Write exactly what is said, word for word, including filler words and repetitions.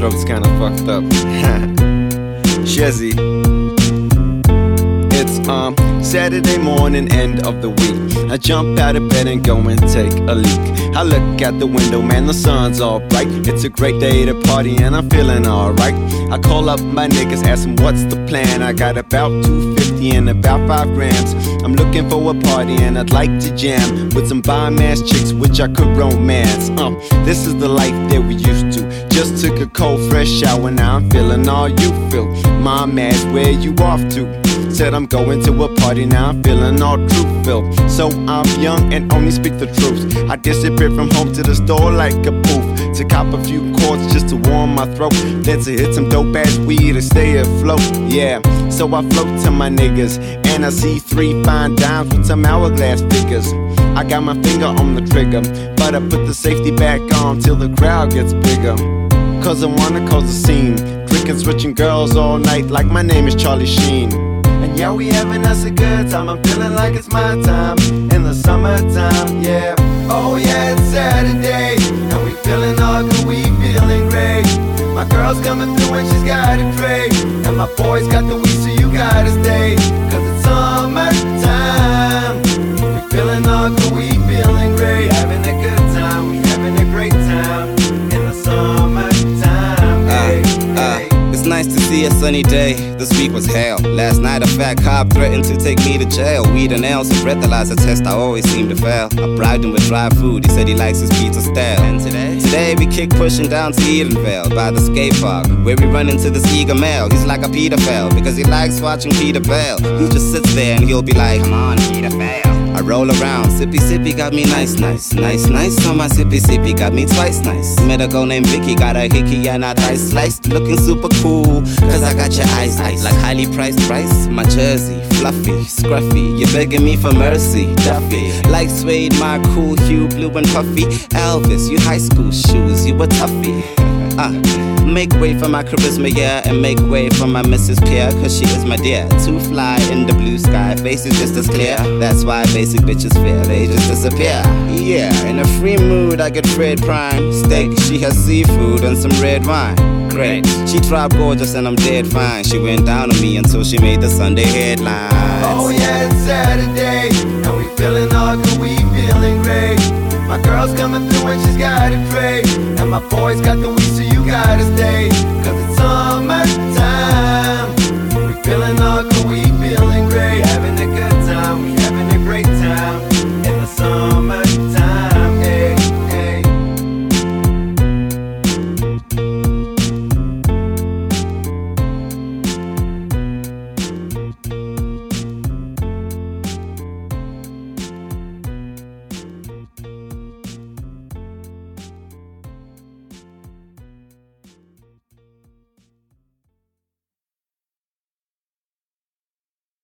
throat's kinda fucked up. Shezzy. It's um Saturday morning, end of the week. I jump out of bed and go and take a leak. I look out the window, man, the sun's all bright. It's a great day to party and I'm feeling alright. I call up my niggas, ask them what's the plan. I got about two fifty and about five grams. I'm looking for a party and I'd like to jam with some bomb-ass chicks which I could romance. Um, this is the life that we used to. Just took a cold fresh shower, now I'm feeling all you feel. Mom asked where you off to. Said I'm going to a party, now I'm feeling all truthful. So I'm young and only speak the truth. I disappeared from home to the store like a poof, to cop a few cords just to warm my throat, then to hit some dope ass weed to stay afloat. Yeah, so I float to my niggas and I see three fine dimes with some hourglass figures. I got my finger on the trigger, but I put the safety back on till the crowd gets bigger. Cause I wanna cause a scene, drinking, switching girls all night like my name is Charlie Sheen. And yeah, we having us a good time. I'm feeling like it's my time in the summertime, yeah. Oh yeah, it's Saturday and we feeling all good, we feeling great. My girl's coming through and she's got a tray, and my boys got the weed, so you gotta stay. Cause it's summertime. We feeling all good, we feeling great. Having a good time, we having a great time in the summertime, hey, uh, uh. hey. It's nice to see a sunny day. This week was hell. Last night a fat cop threatened to take me to jail. Weed and nails, a breathalyzer test, I always seem to fail. I bribed him with dry food, he said he likes his pizza stale. And today? Today we kick pushing down to Edenvale by the skate park, where we run into this eager male. He's like a pedophile because he likes watching Peter Bell. He just sits there and he'll be like, come on, Peter Bell. I roll around, sippy sippy got me nice, nice, nice, nice. On my sippy sippy got me twice nice. Met a girl named Vicky, got a hickey and a dice sliced. Looking super cool, cause I got your eyes ice. Like highly priced rice, my jersey, fluffy, scruffy. You're begging me for mercy, Duffy. Like suede, my cool hue, blue and puffy. Elvis, you high school shoes, you a toughie. Uh, make way for my charisma, yeah, and make way for my Missus Pierre, cause she is my dear. Too fly in the blue sky, face is just as clear. That's why basic bitches fear, they just disappear. Yeah, in a free mood I get red prime steak, she has seafood and some red wine. Great, she tried gorgeous and I'm dead fine. She went down on me until she made the Sunday headlines. Oh yeah, it's Saturday and we feeling all good, we feeling great. My girl's coming through and she's got a tray, and my boys got the weed, so you gotta stay.